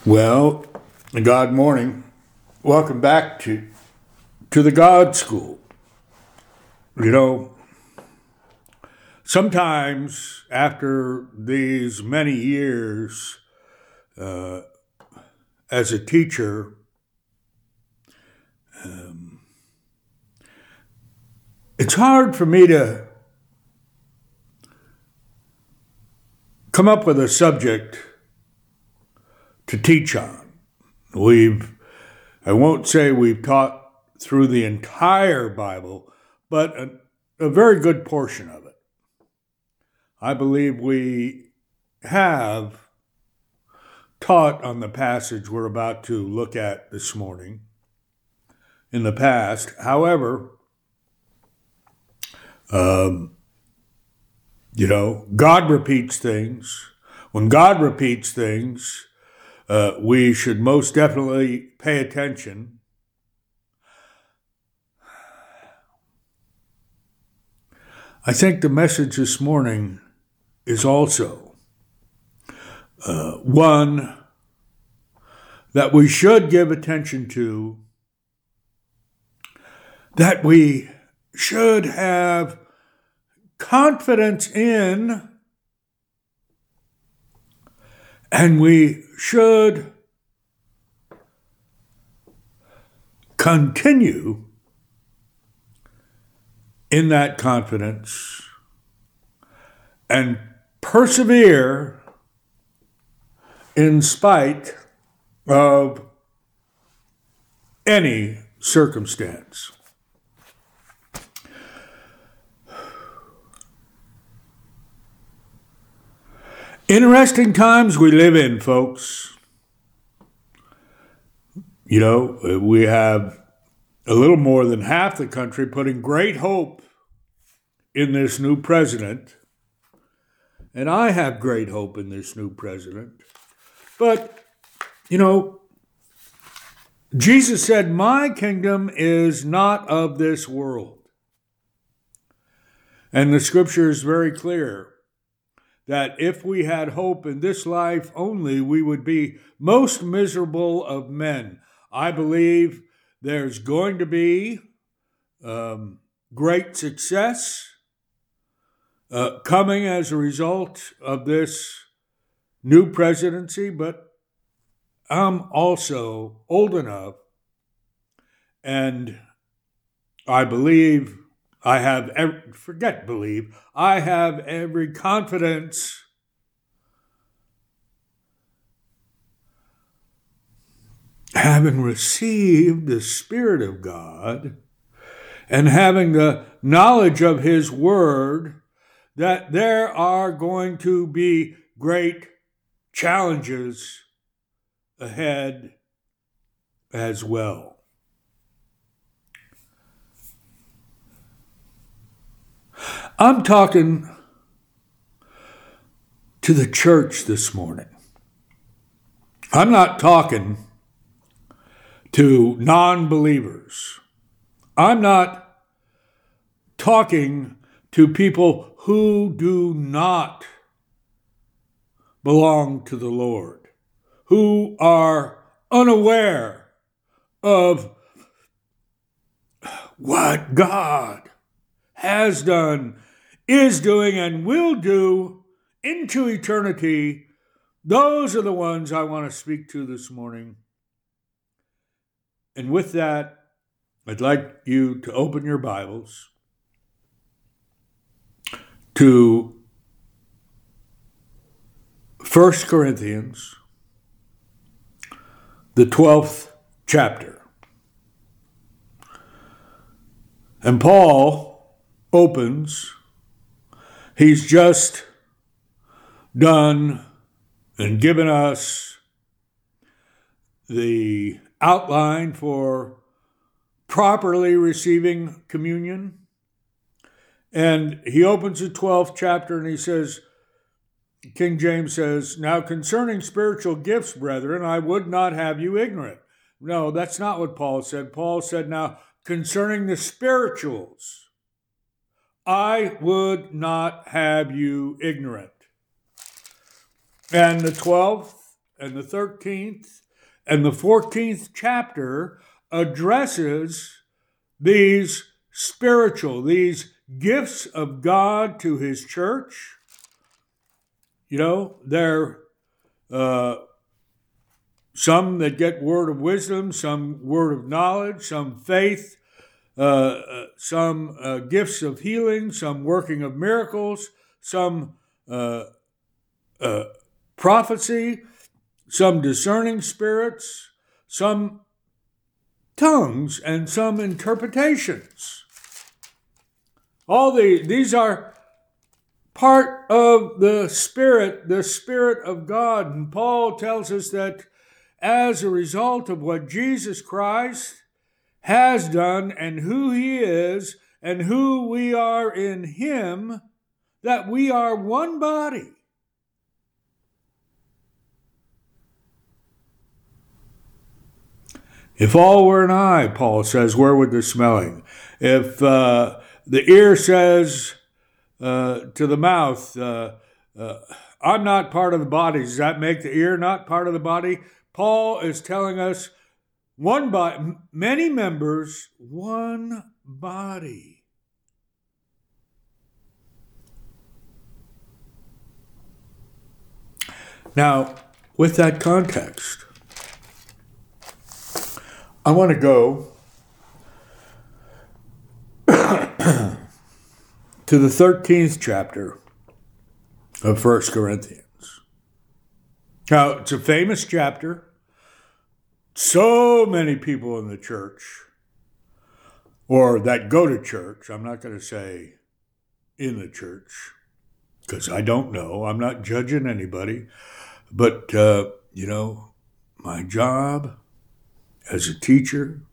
Well, God morning. Welcome back to the God School. You know, sometimes after these many years as a teacher, it's hard for me to come up with a subject to teach on. I won't say we've taught through the entire Bible, but a very good portion of it. I believe we have taught on the passage we're about to look at this morning in the past. However, God repeats things. When God repeats things, we should most definitely pay attention. I think the message this morning is also one that we should give attention to, that we should have confidence in, and we should continue in that confidence and persevere in spite of any circumstance. Interesting times we live in, folks. We have a little more than half the country putting great hope in this new president. And I have great hope in this new president. But, Jesus said, "My kingdom is not of this world." And the scripture is very clear that if we had hope in this life only, we would be most miserable of men. I believe there's going to be great success coming as a result of this new presidency, but I'm also old enough, and I believe I have every confidence having received the Spirit of God and having the knowledge of His Word that there are going to be great challenges ahead as well. I'm talking to the church this morning. I'm not talking to non-believers. I'm not talking to people who do not belong to the Lord, who are unaware of what God has done, is doing, and will do into eternity. Those are the ones I want to speak to this morning. And with that, I'd like you to open your Bibles to 1 Corinthians, the 12th chapter. And Paul opens. He's just done and given us the outline for properly receiving communion. And he opens the 12th chapter and he says, King James says, "Now concerning spiritual gifts, brethren, I would not have you ignorant." No, that's not what Paul said. Paul said, now concerning the spirituals, I would not have you ignorant. And the 12th and the 13th and the 14th chapter addresses these these gifts of God to his church. They're some that get word of wisdom, some word of knowledge, some faith, some gifts of healing, some working of miracles, some prophecy, some discerning spirits, some tongues, and some interpretations. These are part of the Spirit of God. And Paul tells us that as a result of what Jesus Christ has done and who he is and who we are in him, that we are one body. If all were an eye, Paul says, where would the smelling? If the ear says to the mouth, I'm not part of the body, does that make the ear not part of the body? Paul is telling us one body, many members, one body. Now, with that context, I want to go to the 13th chapter of 1 Corinthians. Now, it's a famous chapter. So many people in the church, or that go to church, I'm not going to say in the church, because I don't know. I'm not judging anybody. But, my job as a teacher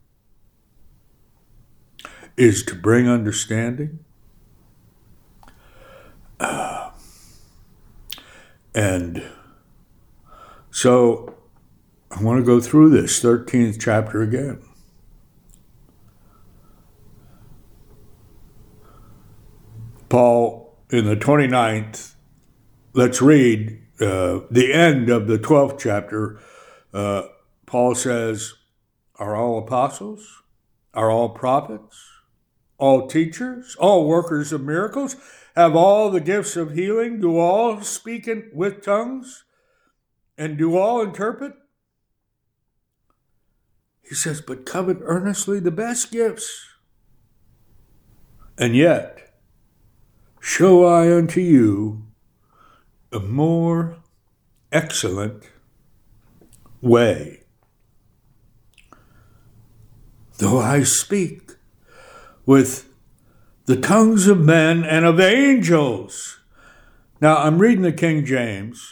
is to bring understanding. And so I want to go through this 13th chapter again. Paul, in the 29th, let's read the end of the 12th chapter. Paul says, are all apostles? Are all prophets? All teachers? All workers of miracles? Have all the gifts of healing? Do all speak with tongues? And do all interpret? He says, but covet earnestly the best gifts. And yet, show I unto you a more excellent way. Though I speak with the tongues of men and of angels. Now, I'm reading the King James.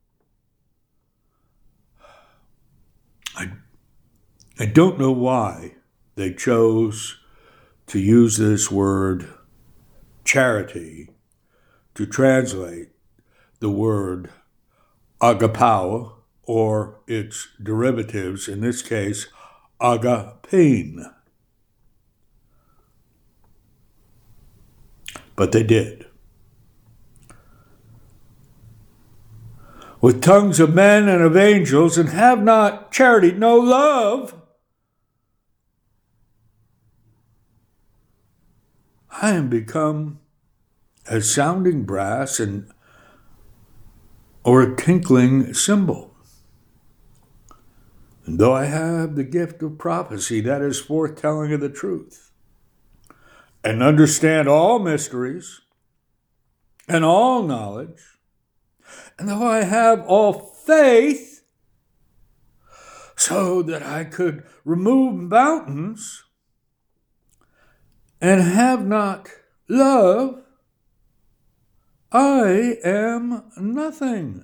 I don't know why they chose to use this word charity to translate the word agapao, or its derivatives, in this case, agapein. But they did. With tongues of men and of angels, and have not charity, no love, I am become as sounding brass or a tinkling cymbal. And though I have the gift of prophecy, that is foretelling of the truth, and understand all mysteries and all knowledge, and though I have all faith, so that I could remove mountains, and have not love, I am nothing.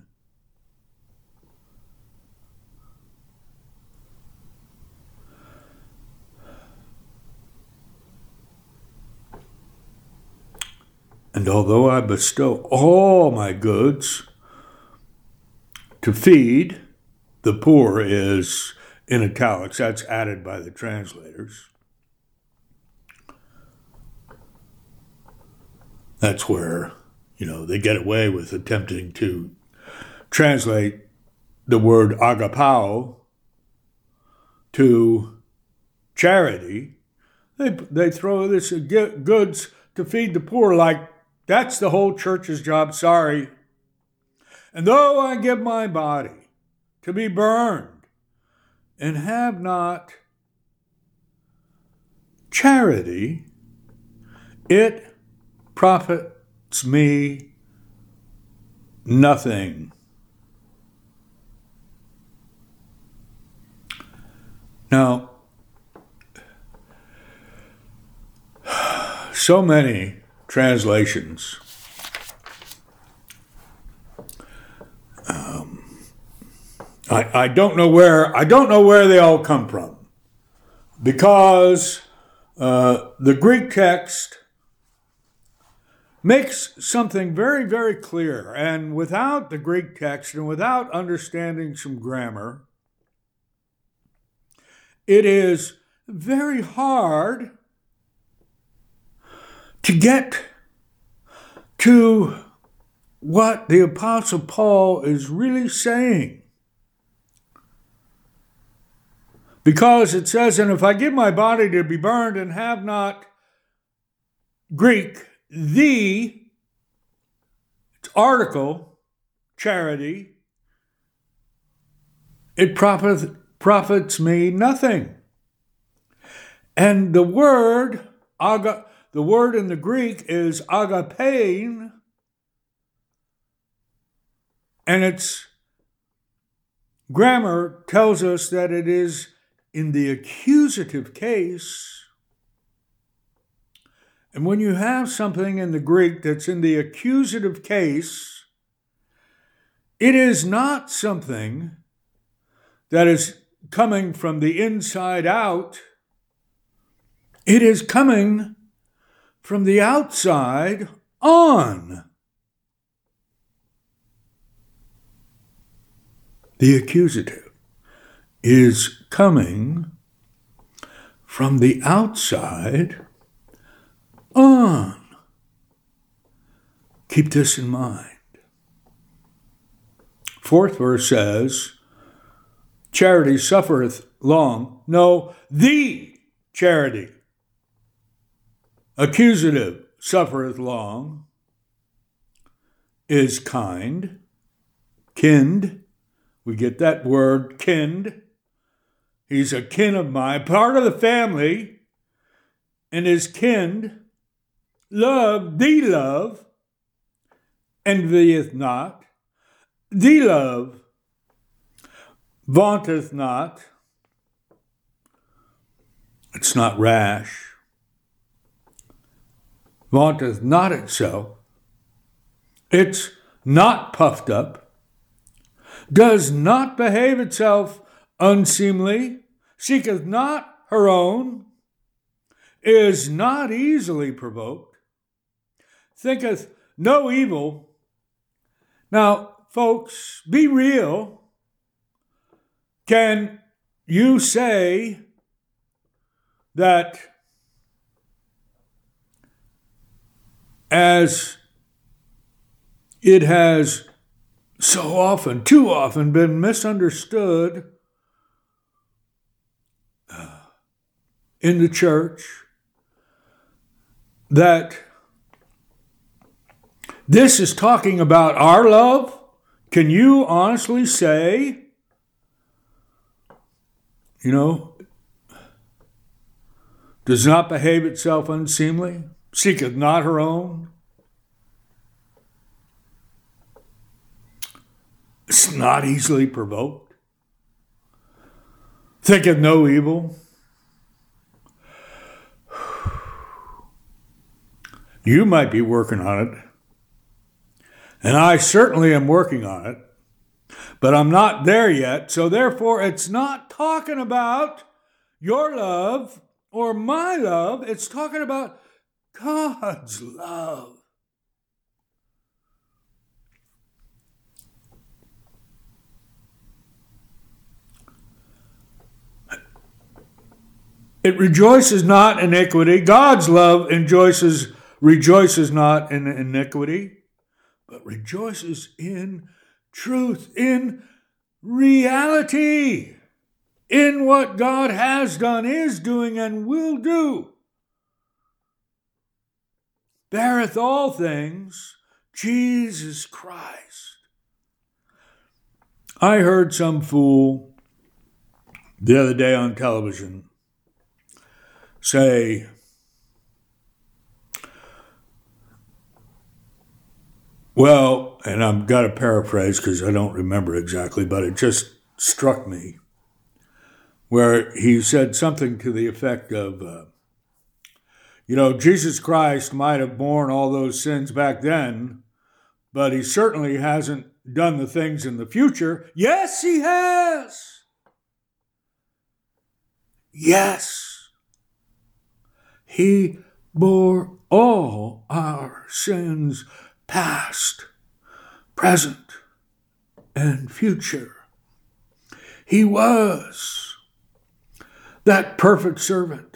And although I bestow all my goods to feed, the poor is in italics, that's added by the translators. That's where, they get away with attempting to translate the word agapao to charity. They throw this goods to feed the poor like that's the whole church's job. Sorry. And though I give my body to be burned and have not charity, it profits me nothing. Now, so many translations I don't know where they all come from, because the Greek text makes something very, very clear, and without the Greek text and without understanding some grammar, it is very hard to get to what the Apostle Paul is really saying. Because it says, and if I give my body to be burned and have not, Greek, it's article, charity, it profits me nothing. And the word in the Greek is agapein, and its grammar tells us that it is in the accusative case. And when you have something in the Greek that's in the accusative case, it is not something that is coming from the inside out. It is coming from the outside on. The accusative is coming from the outside on. Keep this in mind. Fourth verse says, charity suffereth long. No, the charity. Accusative suffereth long, is kind, kind. We get that word, kind. He's a kin of mine, part of the family, and is kind. Love, the love, envieth not. The love vaunteth not. It's not rash. Vaunteth not itself. It's not puffed up. Does not behave itself unseemly. Seeketh not her own. Is not easily provoked. Thinketh no evil. Now, folks, be real. Can you say that as it has so often, too often, been misunderstood in the church, that this is talking about our love? Can you honestly say, does not behave itself unseemly, seeketh not her own? It's not easily provoked. Thinketh no evil. You might be working on it. And I certainly am working on it. But I'm not there yet. So therefore, it's not talking about your love or my love. It's talking about God's love. It rejoices not in iniquity. God's love rejoices not in iniquity, but rejoices in truth, in reality in what God has done, is doing, and will do. Beareth all things, Jesus Christ. I heard some fool the other day on television say, well, and I've got to paraphrase because I don't remember exactly, but it just struck me, where he said something to the effect of, Jesus Christ might have borne all those sins back then, but he certainly hasn't done the things in the future. Yes, he has. Yes. He bore all our sins, past, present, and future. He was that perfect servant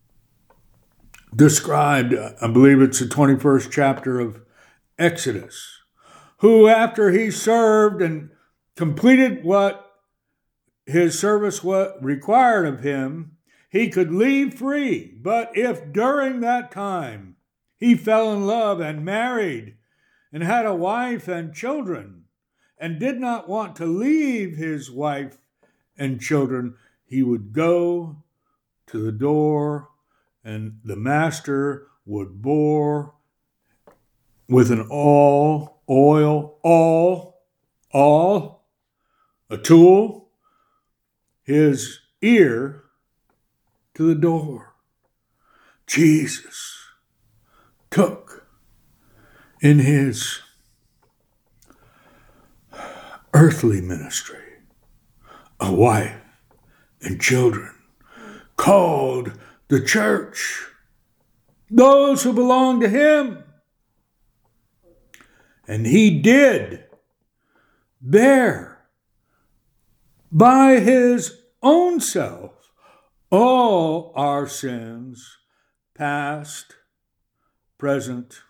described, I believe it's the 21st chapter of Exodus, who after he served and completed what his service required of him, he could leave free. But if during that time he fell in love and married and had a wife and children and did not want to leave his wife and children, he would go to the door and the master would bore with an awl, a tool, his ear to the door. Jesus took in his earthly ministry a wife and children called the church, those who belong to him. And he did bear by his own self all our sins, past, present,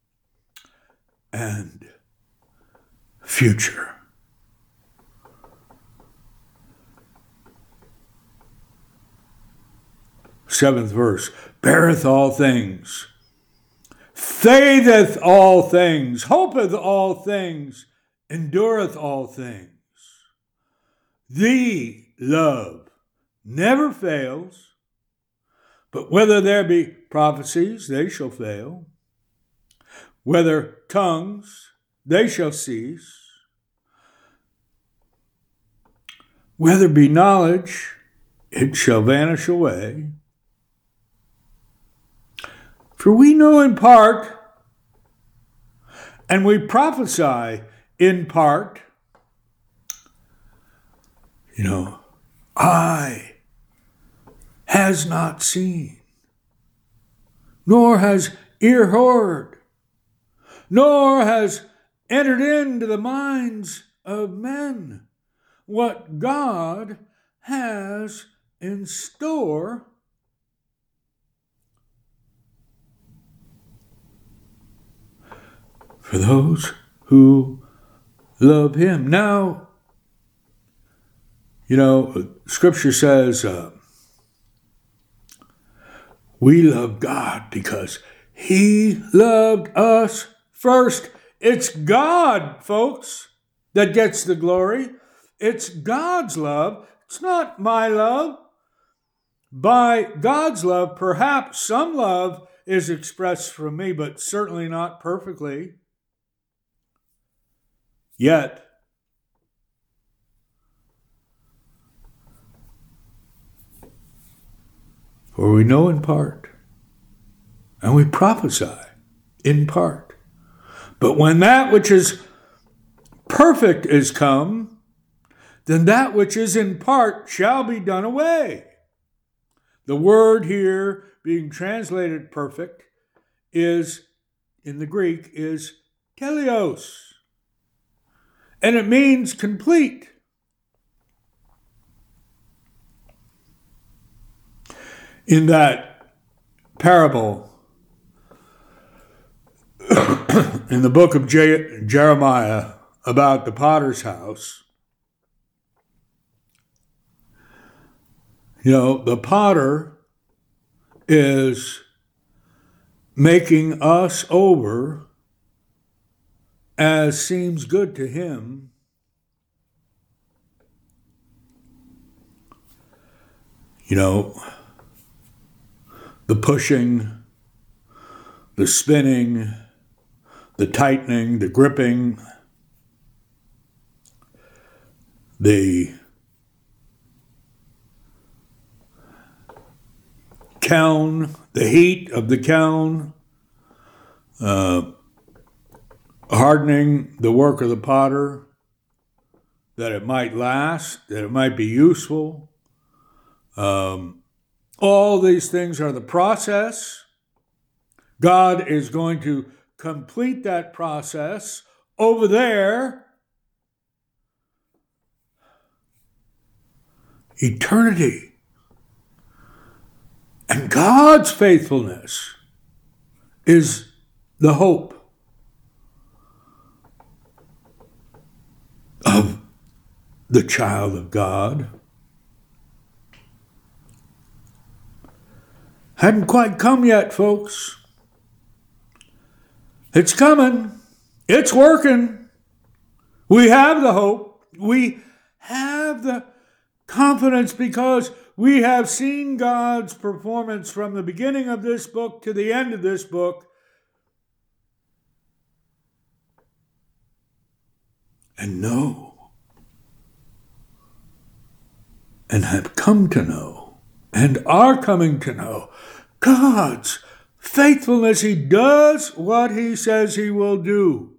and future. Seventh verse, beareth all things, faitheth all things, hopeth all things, endureth all things. The love never fails, but whether there be prophecies, they shall fail. Whether tongues, they shall cease. Whether be knowledge, it shall vanish away. For we know in part, and we prophesy in part. Eye has not seen, nor has ear heard, nor has entered into the minds of men what God has in store for those who love him. Now, Scripture says we love God because he loved us first. It's God, folks, that gets the glory. It's God's love. It's not my love. By God's love, perhaps some love is expressed from me, but certainly not perfectly. Yet, for we know in part, and we prophesy in part. But when that which is perfect is come, then that which is in part shall be done away. The word here being translated perfect is, in the Greek, is teleos. And it means complete. In that parable in the book of Jeremiah about the potter's house, The potter is making us over as seems good to him. The pushing, the spinning, the tightening, the gripping, the kiln, the heat of the kiln, hardening the work of the potter, that it might last, that it might be useful. All these things are the process. God is going to complete that process over there. Eternity. And God's faithfulness is the hope of the child of God. Hadn't quite come yet, folks. It's coming. It's working. We have the hope. We have the confidence because we have seen God's performance from the beginning of this book to the end of this book. And know, and have come to know, and are coming to know God's faithfulness. He does what he says he will do.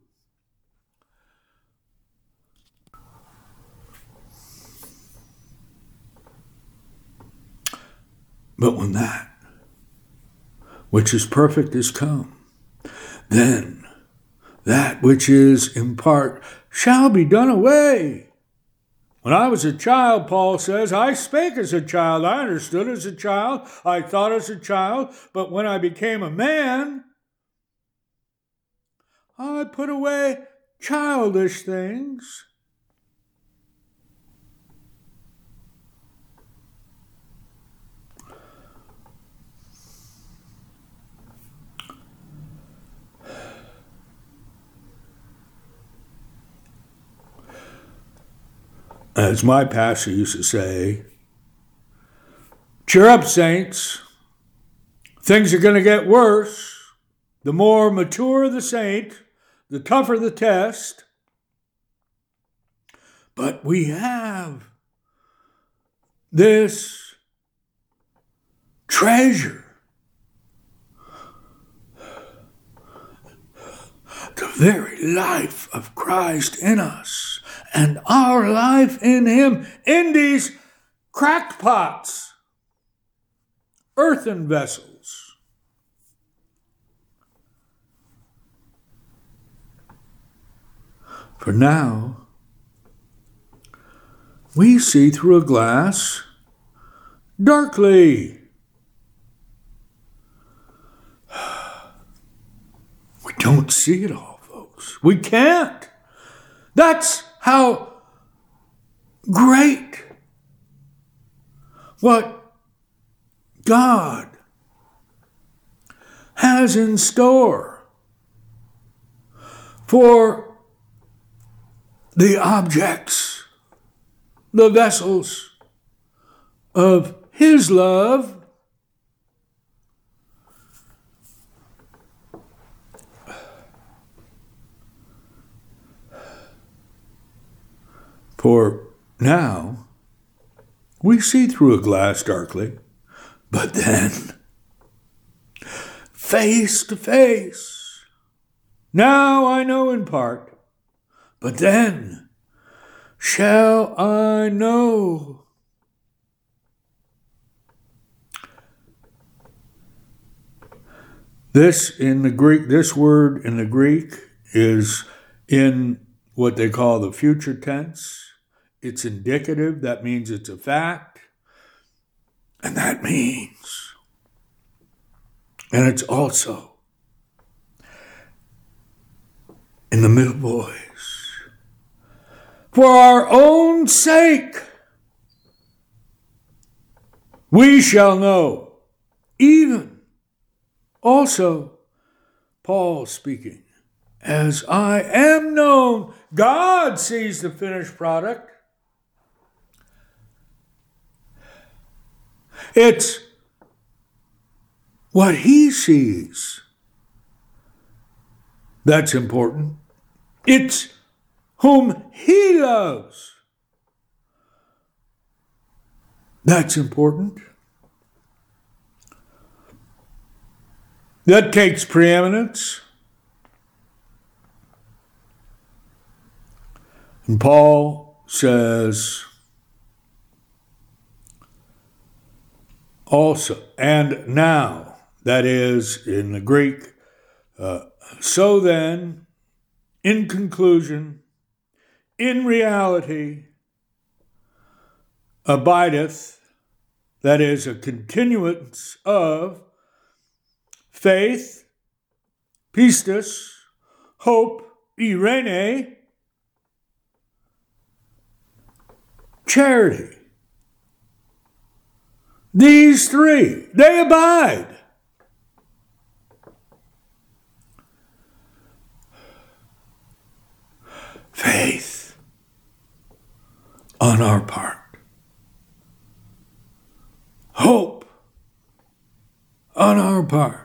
But when that which is perfect is come, then that which is in part shall be done away. When I was a child, Paul says, I spake as a child, I understood as a child, I thought as a child, but when I became a man, I put away childish things. As my pastor used to say, cheer up, saints. Things are going to get worse. The more mature the saint, the tougher the test. But we have this treasure, the very life of Christ in us, and our life in him, in these cracked pots, earthen vessels. For now, we see through a glass darkly. We don't see it all, folks. We can't. That's how great what God has in store for the objects, the vessels of his love. For now, we see through a glass darkly, but then, face to face. Now I know in part, but then shall I know. This word in the Greek is in what they call the future tense. It's indicative. That means it's a fact. And that means, and it's also in the middle voice, for our own sake. we shall know, even also, Paul speaking, as I am known. God sees the finished product. It's what he sees that's important. It's whom he loves that's important. That takes preeminence. And Paul says also, and now, that is in the Greek, so then, in conclusion, in reality, abideth, that is a continuance of faith, pistis, hope, irene, charity. These three, they abide. Faith on our part. Hope on our part.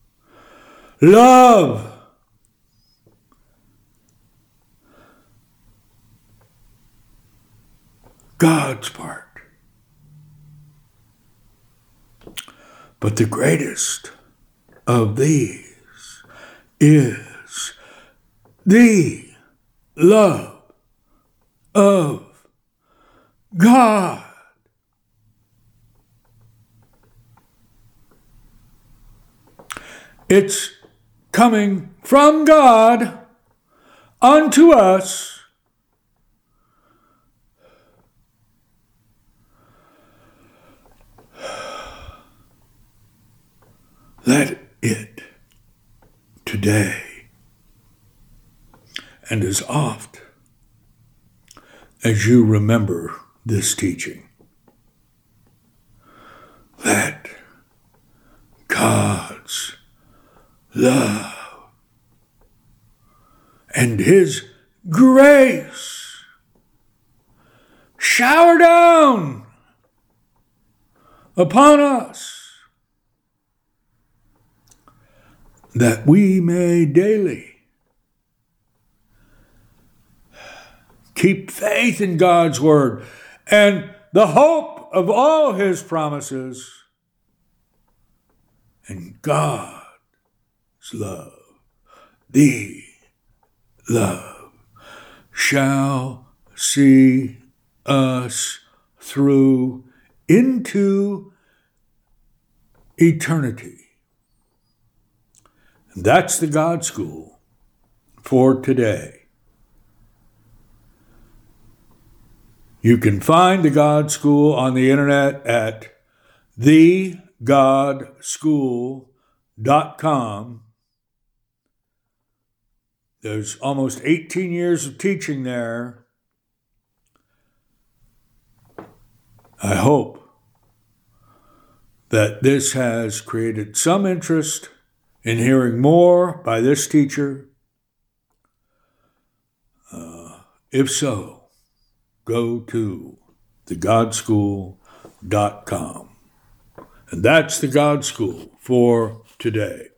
Love God's part. But the greatest of these is the love of God. It's coming from God unto us. Let it today, and as oft as you remember this teaching, let God's love and his grace shower down upon us, that we may daily keep faith in God's word and the hope of all his promises, and God's love, the love, shall see us through into eternity. And that's the God School for today. You can find the God School on the internet at thegodschool.com. There's almost 18 years of teaching there. I hope that this has created some interest in hearing more by this teacher. If so, go to thegodschool.com. And that's the God School for today.